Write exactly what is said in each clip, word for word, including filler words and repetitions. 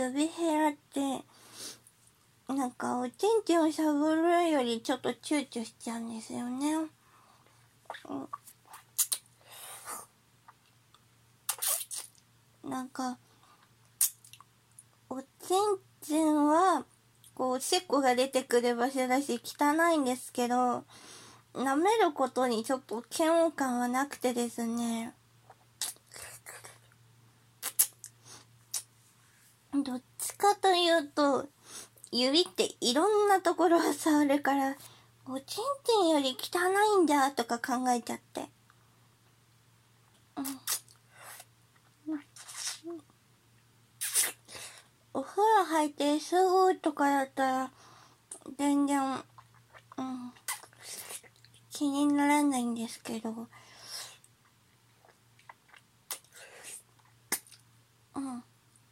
指ヘラってなんかおちんちんをしゃぶるよりちょっと躊躇しちゃうんですよね。うん、なんかおちんちんはこうおしっこが出てくる場所だし汚いんですけど、舐めることにちょっと嫌悪感はなくてですね、どっちかというと指っていろんなところを触るからおちんちんより汚いんだとか考えちゃって、うん、お風呂入ってすぐとかだったら全然、うん、気にならないんですけど、うん、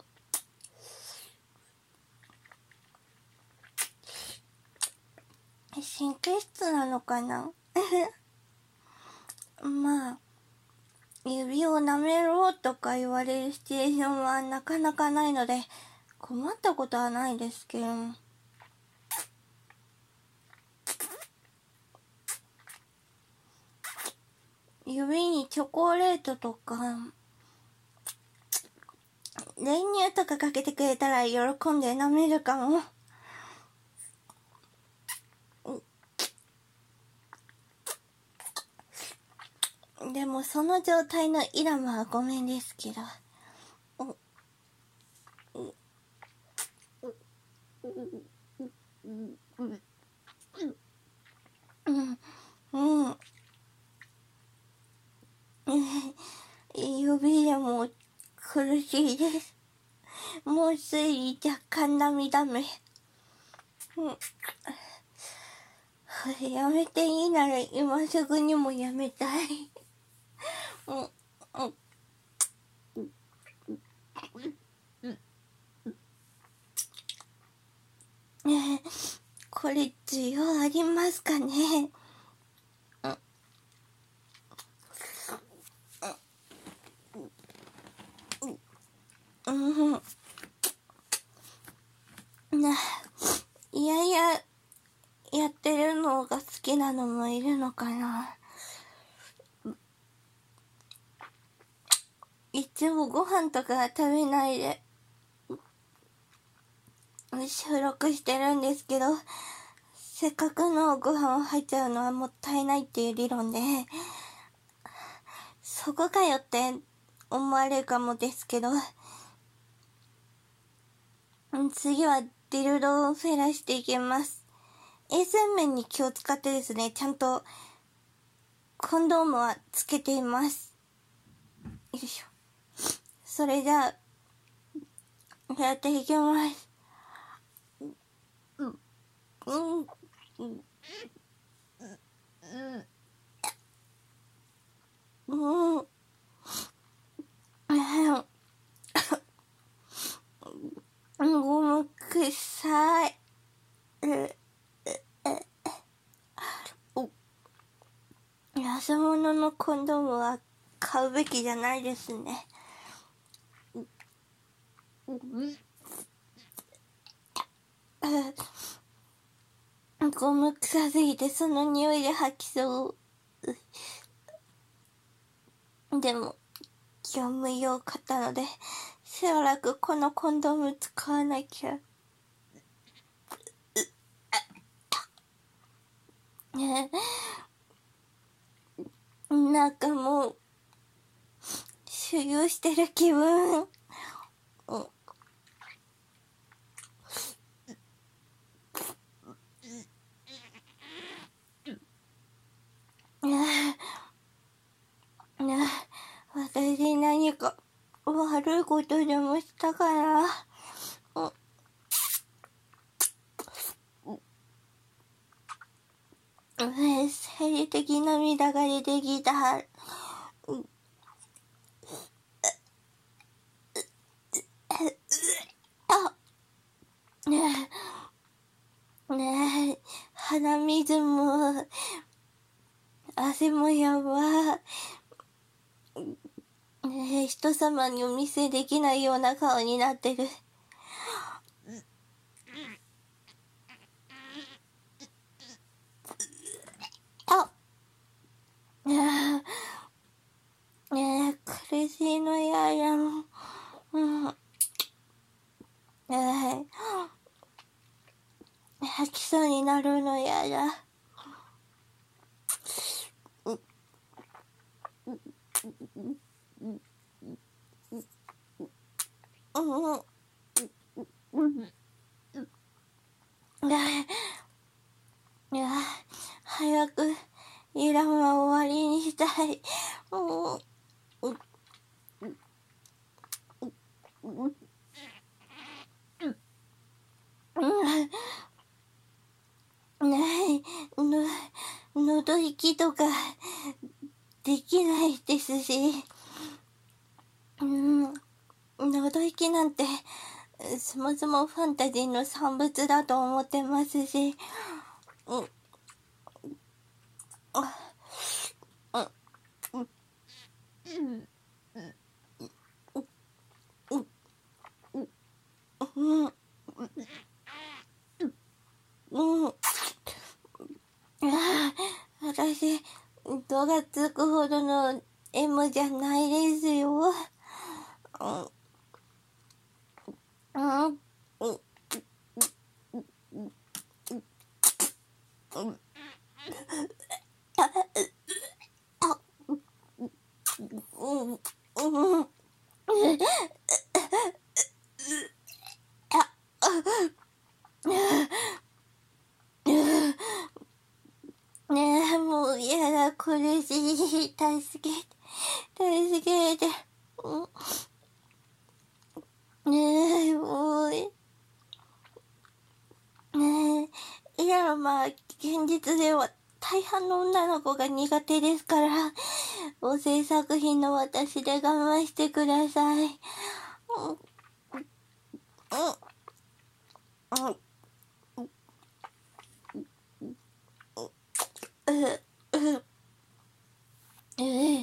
神経質なのかなまあ指を舐めろとか言われるシチュエーションはなかなかないので困ったことはないですけど、指にチョコレートとか練乳とかかけてくれたら喜んで舐めるかも。でもその状態のイラマはごめんですけど、うんうん指でも苦しいです。もうつい若干涙目、うん、やめていいなら今すぐにもやめたいうん、うん、これ需要ありますかね。うん、な、いやいややってるのが好きなのもいるのかな。いつもご飯とか食べないで収録してるんですけど、せっかくのご飯入っちゃうのはもったいないっていう理論で、そこかよって思われるかもですけど、次はディルドを減らしていきます。衛生面に気を使ってですね、ちゃんとコンドームはつけています。よいしょ。それじゃあやっていきます。うんうんうんうんごめんくさい。安物のコンドームは買うべきじゃないですね。ゴム臭すぎてその匂いで吐きそう。でも業務用買ったのでしばらくこのコンドーム使わなきゃ。なんかもう修行してる気分。私何か悪いことでもしたかな。生理的涙が出てきた。ねえねえ鼻水も汗もやば。ねえ人様にお見せできないような顔になってる。 あーねえ、苦しいのややん。うん。えー、吐きそうになるのやだ。うん。うん。いや、早くイランは終わりにしたい。うん。ねえ、の、喉息とかできないですし、うん、喉息なんてそもそもファンタジーの産物だと思ってますし、うん、あ、うん、うん、うん、うん、うん、うん、ああ、私、度がつくほどの エム じゃないですよ。うん、うん、うん、うん、あ、うん、うん、ねえ、もう嫌だ、苦しい、助けて、助けて、うん、ねえ、もう、ねえ、いや、まあ、現実では大半の女の子が苦手ですから、母性作品の私で我慢してください。うん、うん、うん、うん、うん、ええ、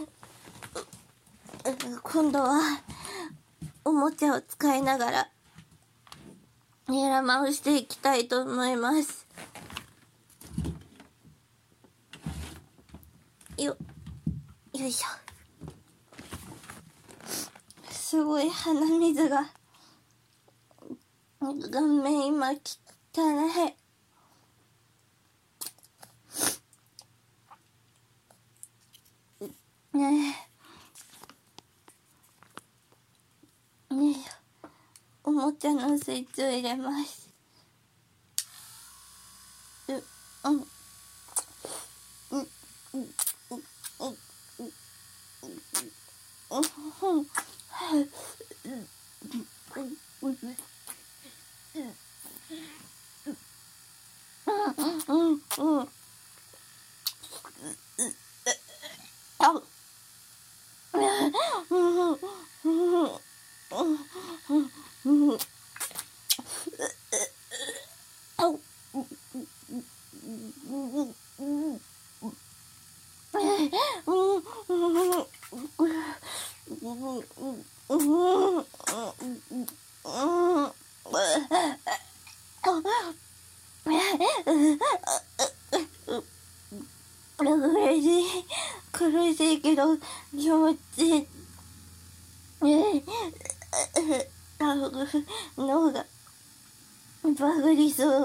今度は、おもちゃを使いながら、ニラマをしていきたいと思います。よ、よいしょ。すごい鼻水が、顔面今汚い。ねえ、ねえ、おもちゃのスイッチを入れます。う、うん、うん、うん、うん、うん、うん、うん、うん、あ、うん、うん、うん、うん、あ、苦しい、苦しいけど気持ちいい。脳がバグりそう。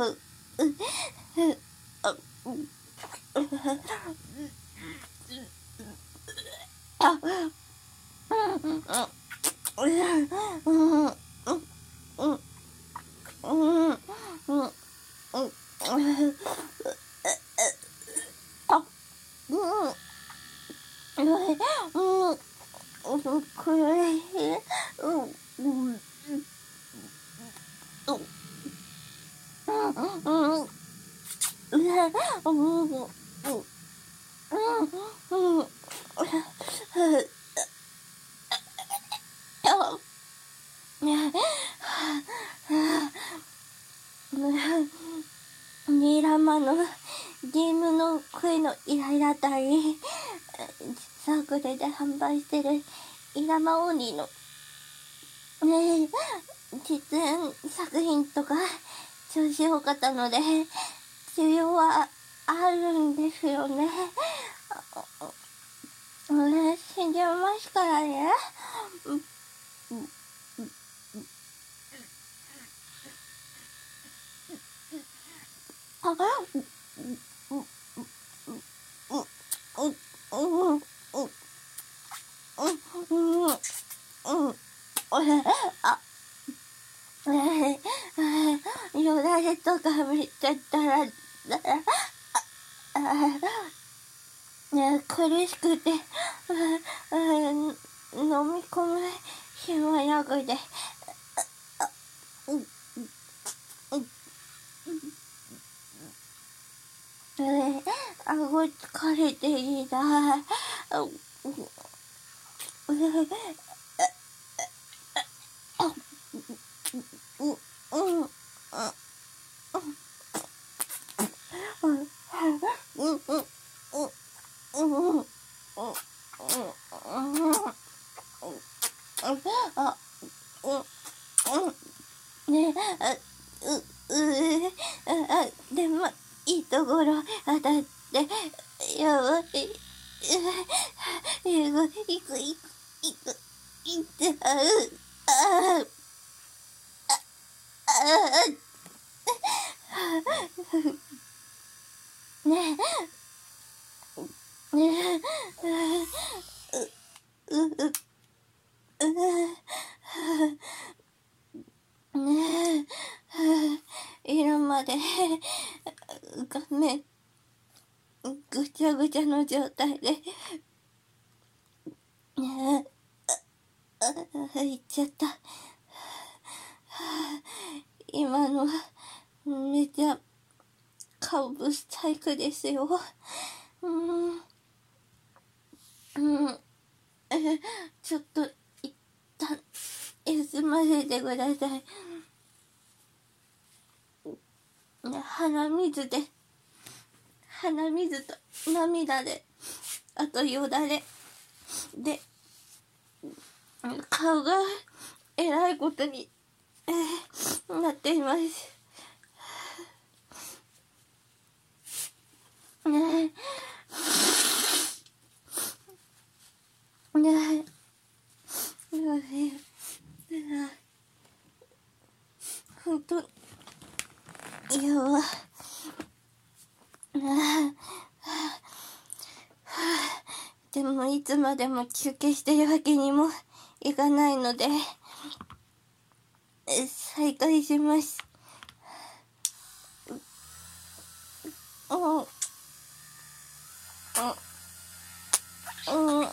ニラマのゲームの声の依頼だったり、サークルで販売してるイラマオニのね、実演作品とか調子良かったので需要はあるんですよね。 俺死んじゃいますからね。あ、よだれとか見ちゃったら、ね、苦しくて、飲み込む暇なくて、顎疲れていた。ねえ、う、う、あ、でも、いいところ当たって、やばい。いく、いく、いく、いく、いって、あう、あ、あ、あ、ねえ、ねえ、う、う、う、ねえ、色まで、画面、ぐちゃぐちゃの状態で、ねえ、いっちゃった。今のは、めちゃ、カウブスタイクですよ。うん。うん。え、ちょっと、一旦、休ませてください。鼻水で、鼻水と涙で、あとよだれで、顔がえらいことに、えー、なっています。ねえ、ねえ、ねえ、ほんと、やば。でもいつまでも休憩してるわけにもいかないので、再開します。うん。うん。うん。うん。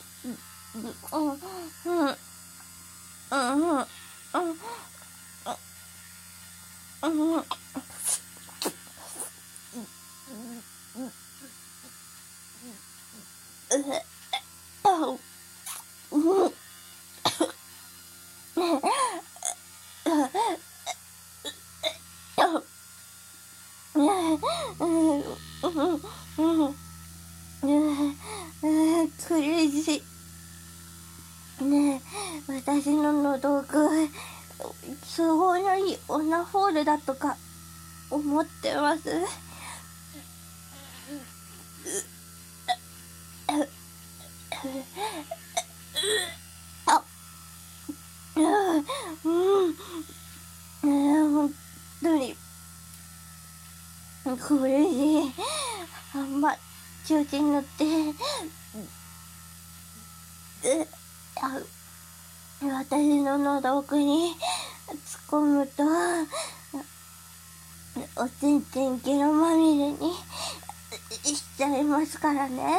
うん。うん。うん。うん。苦しい。ねえ、私の喉奥、都合のいいオナホールだとか思ってます。あ、うん、うん、本当に苦しい。あんま調子に乗って、あ、私の喉奥に突っ込むと、おちんちんゲロまみれにしちゃいますからね。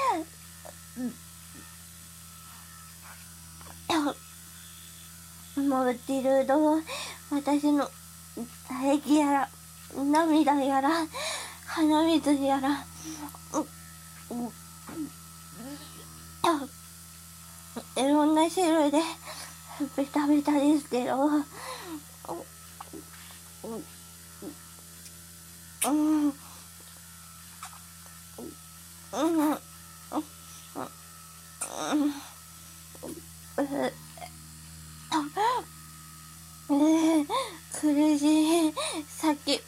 もうティルド、私の唾液やら涙やら鼻水やら、いろんな種類でベタベタですけど、うんうんうん苦しい。さっき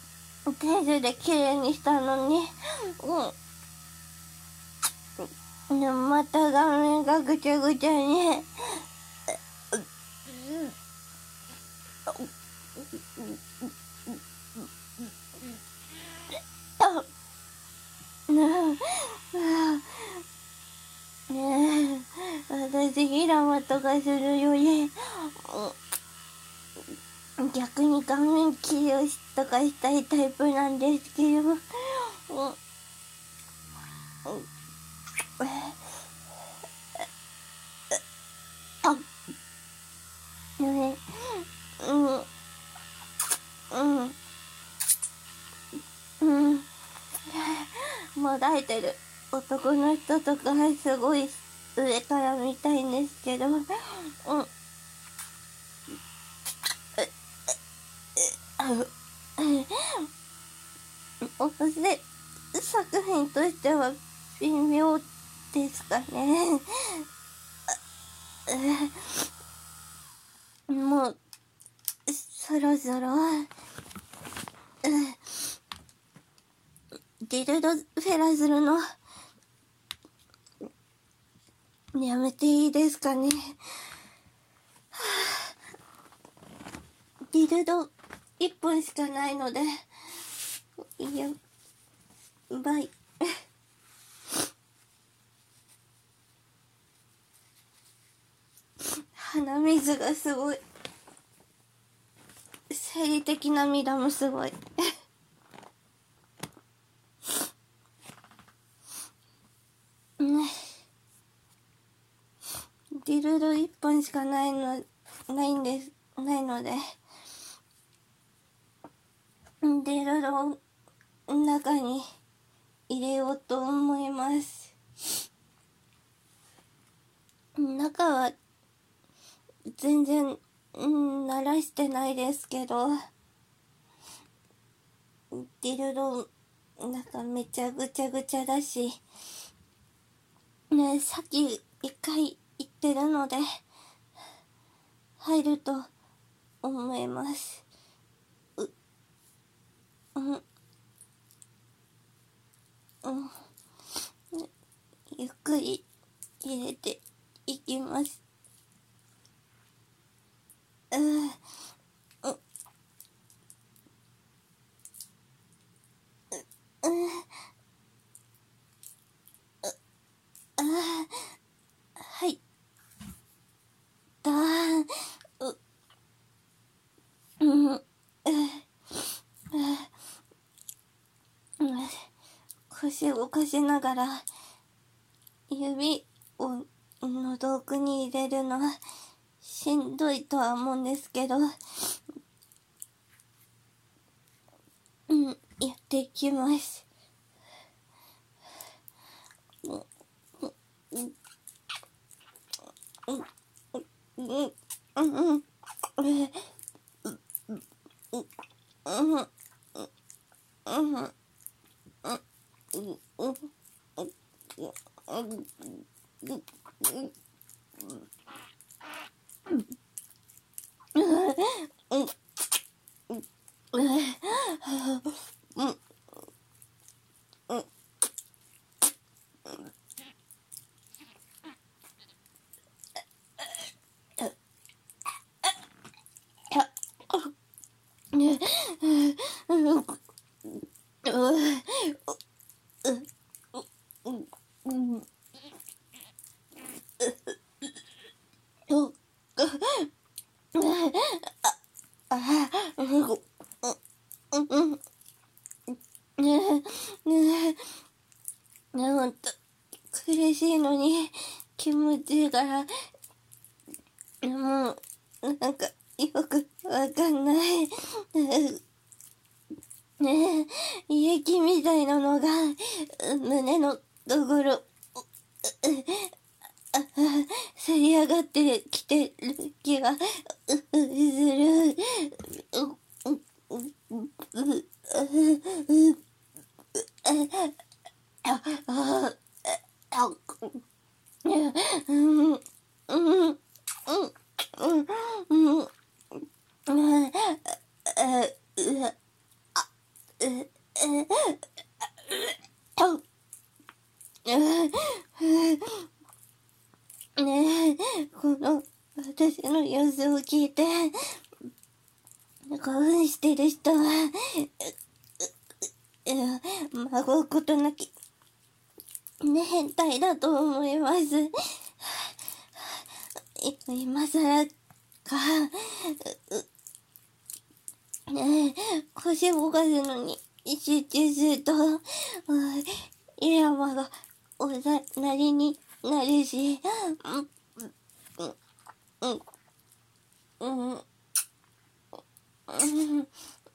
手で綺麗にしたのに、うん、 また画面がぐちゃぐちゃに。ねえ、私平間とかするより逆に画面治療とかしたいタイプなんですけど、あ、ね、うん、うん、うん、もだえてる男の人とかすごい上から見たいんですけど、うん、おせ作品としては微妙ですかね。もうそろそろディルドフェラするのやめていいですかね。ディルドいっぽんしかないので、いやばい。鼻水がすごい。生理的涙もすごい。ディルドいっぽんしかないの、ないんです、ないので、ディルドの中に入れようと思います。中は全然、うん、慣らしてないですけど、ディルドなんかめちゃぐちゃぐちゃだし、ね、さっき一回言ってるので入ると思います。う、うん、うん、ゆっくり入れていきます。うん、うん、うん、あ、はい。だー、う、うん、うん、腰動かしながら指を喉奥に入れるのはしんどいとは思うんですけど、うん、やっていきます。うん、うん、うん、うん、うん、うん、うん、ほんと苦しいのに気持ちいいから、もうなんかよくわかんないねえ、胃液みたいなのが胸のところせり上がってきてる気がする。 様子を聞いて、興奮してる人は、まごうことなき、ね、変態だと思います。今更か、ね、腰動かすのに集中すると、イラマがおざなりになるし、うん、うん、うん、うん、うん、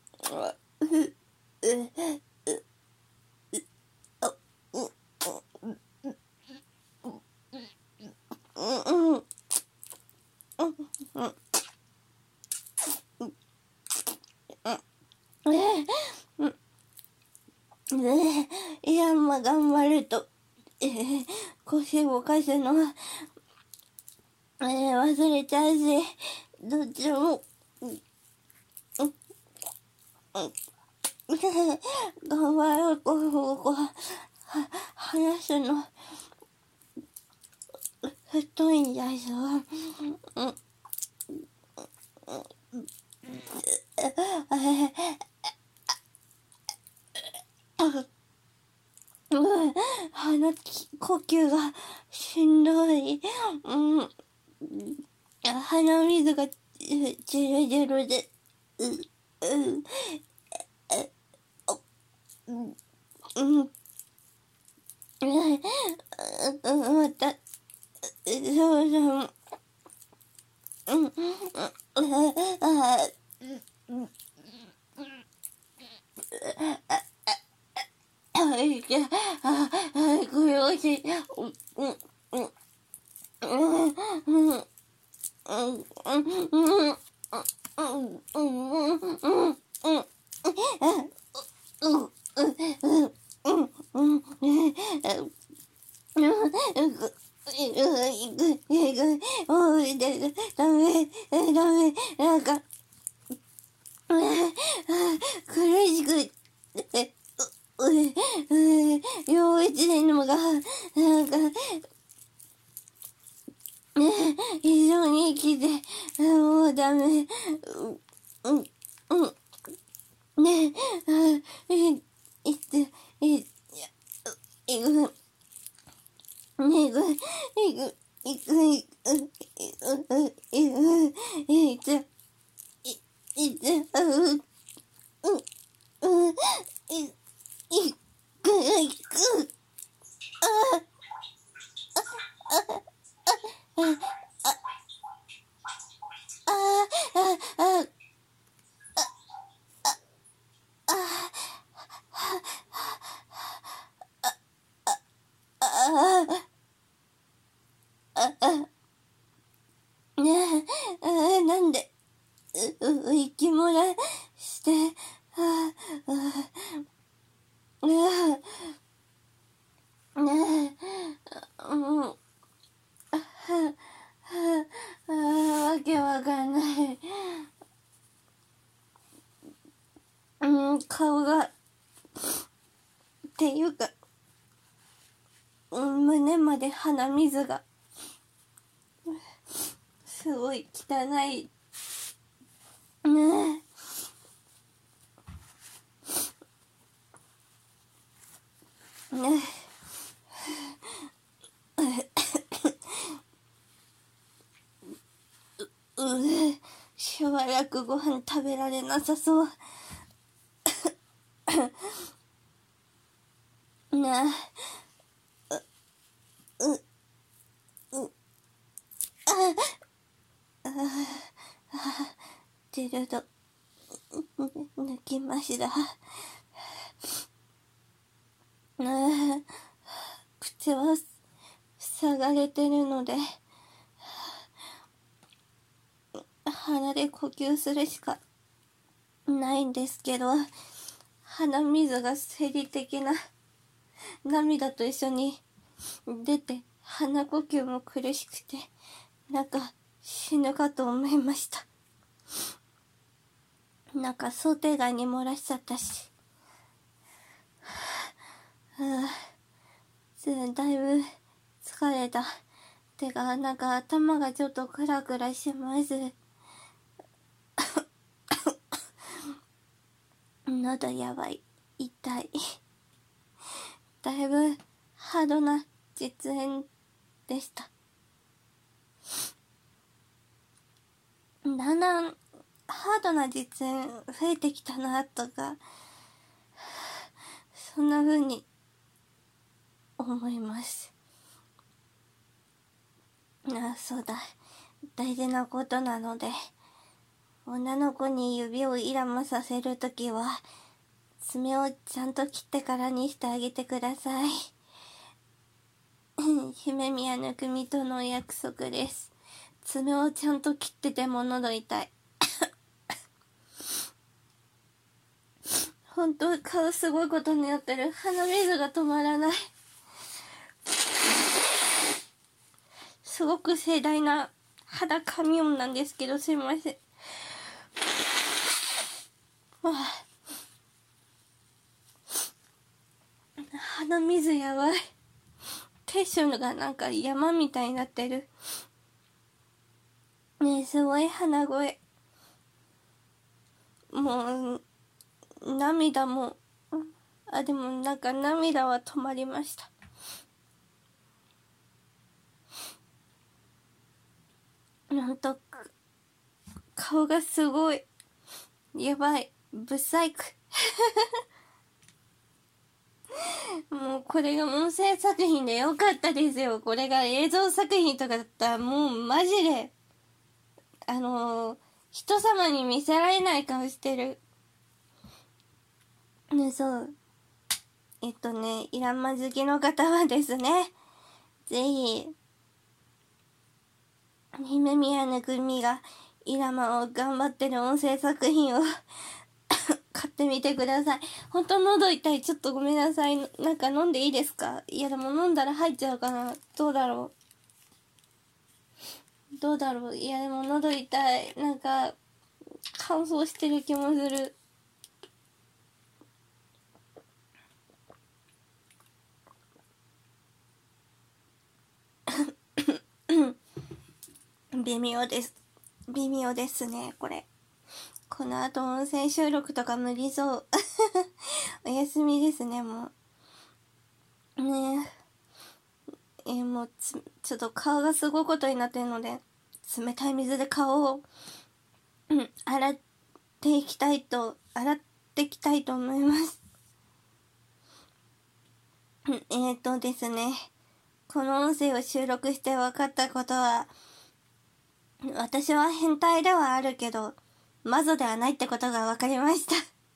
いや、まあ頑張ると、えー、腰動かすのは、えー、忘れちゃうし、どっちも、頑張ろう、こう、こう、は、話すの、太いんじゃぞ。うん、鼻呼吸がしんどい。うん、鼻水がジュルジュルで、う、う、うん、うん、また、そうそう、うん、あ、うん、あ、いけ、あ、あ、これおいしい、うん、うん、うん、うん、うん、苦しくて、幼稚園のが、なんか、非常に生きて、もうダメ。うん、うん、うん。ねえ、い、いって、い、いく、ねえ、いく、いく、いく、いく、いく、いく、い、いて、うん、うん、うん、い、いく、いく、あ、あ、あ、あ、あ、ねえ、なんで、う、う、息漏らして、あ、あ、ねえ、ねえ、うん、は、は、わけわかんない。うん、顔が、っていうか、うん、胸まで鼻水が、すごい汚い。ねえ、ねえ、う、しばらくご飯食べられなさそう。ねえ、う、う、あ、あ、あ、ジルド、抜きました。ねえ、口は塞がれてるので、鼻で呼吸するしかないんですけど、鼻水が生理的な涙と一緒に出て、鼻呼吸も苦しくて、なんか死ぬかと思いました。なんか想定外に漏らしちゃったし、はあ、だいぶ疲れた。 てか、なんか頭がちょっとクラクラします。喉やばい。痛い。だいぶハードな実演でした。だんだんハードな実演増えてきたなとか、そんな風に思います。あ、そうだ。大事なことなので、女の子に指をイラマさせるときは、爪をちゃんと切ってからにしてあげてください。姫宮ぬくみとのお約束です。爪をちゃんと切ってても喉痛い。本当顔すごいことになってる。鼻水が止まらない。すごく盛大な肌髪音なんですけど、すいません。鼻水やばい。テッションがなんか山みたいになってる。ねえ、すごい鼻声。もう、涙も、あ、でもなんか涙は止まりました。なんと、顔がすごい。やばい。ブサイク。もうこれが音声作品でよかったですよ。これが映像作品とかだったらもうマジで、あのー、人様に見せられない顔してる。ね、そう。えっとね、イラマ好きの方はですね、ぜひ、姫宮ぬくみがイラマを頑張ってる音声作品を買ってみてください。ほんと喉痛い。ちょっとごめんなさい。なんか飲んでいいですか？いやでも飲んだら入っちゃうかな。どうだろう。どうだろう。いやでも喉痛い。なんか乾燥してる気もする。微妙です。微妙ですね、これ。この後音声収録とか無理そう。お休みですね、もう。ねえ。えー、もうつ、ちょっと顔がすごいことになってるので、冷たい水で顔を、うん、洗っていきたいと、洗っていきたいと思います。うん、えーとですね。この音声を収録して分かったことは、私は変態ではあるけど、マゾではないってことが分かりました。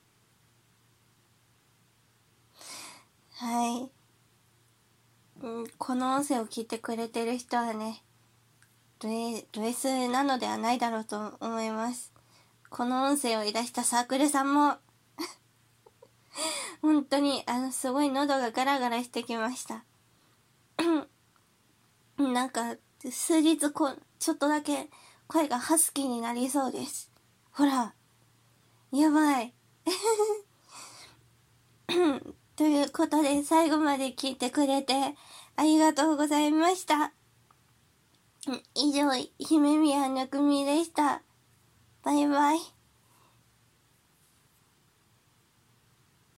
はい。うん、この音声を聞いてくれてる人はね、ド S, ド S なのではないだろうと思います。この音声を出したサークルさんも、本当に、あの、すごい喉がガラガラしてきました。なんか、数日こ、ちょっとだけ声がハスキーになりそうです。ほら、やばい。ということで、最後まで聞いてくれてありがとうございました。以上、姫宮ぬくみでした。バイバイ。